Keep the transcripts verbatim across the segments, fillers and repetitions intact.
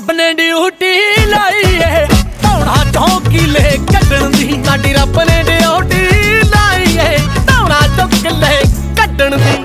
ਰੱਬ ਨੇ ਡਿਊਟੀ ਲਾਈ ਏ ਧੌਣਾ ਚੌਂਕੀਲੇ ਕੱਢਣ ਦੀ। ਸਾਡੀ ਰੱਬ ਨੇ ਡਿਊਟੀ ਲਾਈ ਏ ਧੌਣਾ ਚੌਂਕੀਲੇ ਕੱਢਣ ਦੀ।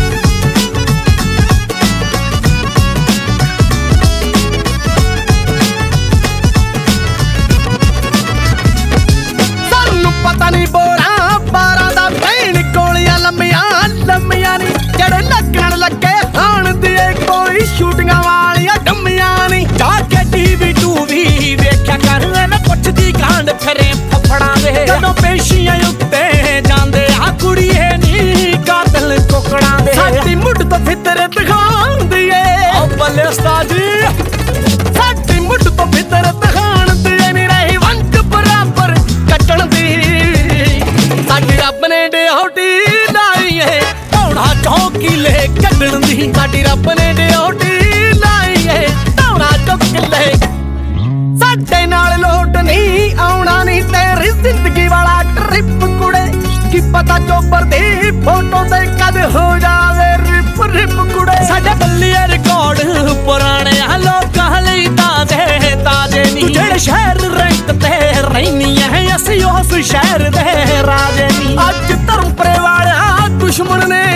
ਸਾਨੂੰ ਪਤਾ ਨਹੀਂ ਬੋਰਾਂ ਬਾਰਾਂ ਦਾ ਭੈਣ ਕੋਲੀਆਂ ਲੰਮੀਆਂ ਲੰਮੀਆਂ ਨੀ ਜਿਹੜੇ ਲੱਗਣ ਲੱਗੇ ਹਾਣ ਦੀ ਕੋਈ ਸ਼ੂਟਿੰਗਾਂ ਵਾਲੀਆਂ ਡੰਮੀਆਂ ਨੀ। ਜਾ ਕੇ ਟੀਵੀ ਟੂ ਵੀ ਵੇਖਿਆ ਕਰ ਮੈਂ ਪੁੱਛਦੀ ਕਾਂਡ ਫਿਰੇ ਫਫੜਾਂ ਦੇ। ਜਦੋਂ ਪੇਸ਼ੀਆਂ ਉੱਤੇ ਜਾਂਦੇ ਆ ਕੁੜੀਏ ਨੀ ਕਾਤਲ ਕੋਕੜਾਂ ਦੇ। ਸਾਡੀ ਮੁੱਢ ਤੋਂ ਫਿਤਰਤ ਖਾਂਦੀ ਏ ਓ ਬੱਲੇ ਉਸਤਾਦ ਜੀ। ਸਾਡੀ ਮੁੱਢ ਤੋਂ ਫਿਤਰਤ ਖਾਂਦੀ ਏ ਨੀ ਰਹੀ ਵੰਡ ਬਰਾਬਰ ਕੱਟਣ ਦੀ। ਸਾਡੀ ਰੱਬ ਨੇ ਡਿਊਟੀ ਲਾਈ ਏ ਧੌਣਾ ਚੌਂਕੀਲੇ ਕੱਢਣ ਦੀ। ਸਾਡੀ ਰੱਬ ਨੇ ਡਿਊਟੀ ਲਾਈ ਏ ਧੌਣਾ ਚੌਂਕੀਲੇ। ਸਾਡੇ ਨਾਲ ਲੋਟ ਨਹੀਂ ਆਉਣਾ ਨੀ ਤੇਰੀ ਜ਼ਿੰਦਗੀ ਵਾਲਾ ਟ੍ਰਿਪ ਕੁੜੇ। ਕੀ ਪਤਾ ਚੋਬਰ ਦੀ ਫੋਟੋ ਤੇ ਕਦ ਹੋ ਜਾਵੇ ਰਿਪ ਰਿਪ ਕੁੜੇ। ਸਾਡੇ ਬੱਲੀਏ ਰਿਕਾਰਡ ਪੁਰਾਣੇ ਆ ਲੋਕਾਂ ਲਈ ਤਾਜ਼ੇ ਤਾਜ਼ੇ ਨੀ। ਤੂੰ ਜਿਹੜੇ ਸ਼ਹਿਰ ਰੈਂਕ ਤੇ ਰਹਿਨੀ ਐ ਅਸੀਂ ਉਸ ਸ਼ਹਿਰ ਦੇ ਰਾਜੇ ਨੀ। ਅੱਜ ਧਰਮਪੁਰੇ ਵਾਲਿਆ ਦੁਸ਼ਮਣ ਨੇ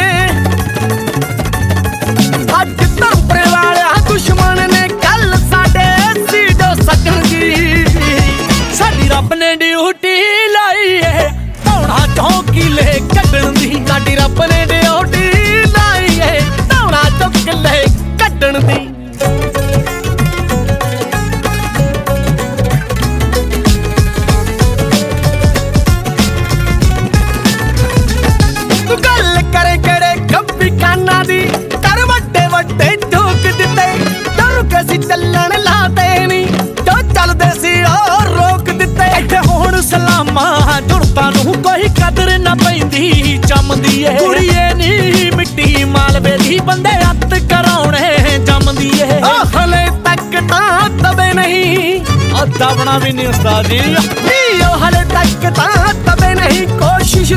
ਅੱਜ ਧਰਮਪੁਰੇ ਵਾਲਿਆ ਦੁਸ਼ਮਣ ਨੇ ਕੱਲ ਸਾਡੇ ਸੀਡੋ ਸੱਜਣ ਦੀ। ਸਾਡੀ ਰੱਬ ਨੇ ਡਿਊਟੀ ਲਾਈ ਏ ਧੌਣਾ ਚੌਂਕੀਲੇ ਕੱਢਣ ਦੀ। ਸਾਡੀ ਰੱਬ ਨੇ ਡਿਊਟੀ ਲਾਈ ਏ ਧੌਣਾ ਚੌਂਕੀਲੇ ਕੱਢਣ ਦੀ। ਤੂੰ ਗੱਲ ਕਰੇ ਕਿਹੜੇ ਖੱਬੀ ਕਾਨਾਂ ਦੀ ਕਰ ਵੱਡੇ ਵੱਡੇ ਠੋਕ ਦਿੱਤੇ। ਡਰ ਕੇ ਸੀ ਚੱਲਣ ਲਾਤੇ ਨੀ ਜੋ ਚੱਲਦੇ ਸੀ ਉਹ ਰੋਕ ਦਿੱਤੇ। ਇੱਥੇ ਹੁਣ ਸਲਾਮਾਂ ਜੁੜਤਾਂ ਨੂੰ ਕੋਈ ਕਦਰ ਨਾ ਪੈਂਦੀ ਜੰਮਦੀ ਏ। ਕੁੜੀਏ ਨੀ ਮਿੱਟੀ ਮਾਲਵੇ ਦੀ ਬੰਦੇ ਹੱਥ ਕਰਾਉਣੇ ਜੰਮਦੀ ਏ। ਹਲੇ ਤੱਕ ਤਾਂ ਤਵੇ ਨਹੀਂ ਦਬਣਾ ਵੀ ਨਹੀਂ ਉਸਤਾਦ ਜੀ। ਹਲੇ ਤੱਕ ਤਾਂ ਤਵੇ ਨਹੀਂ ਕੋਸ਼ਿਸ਼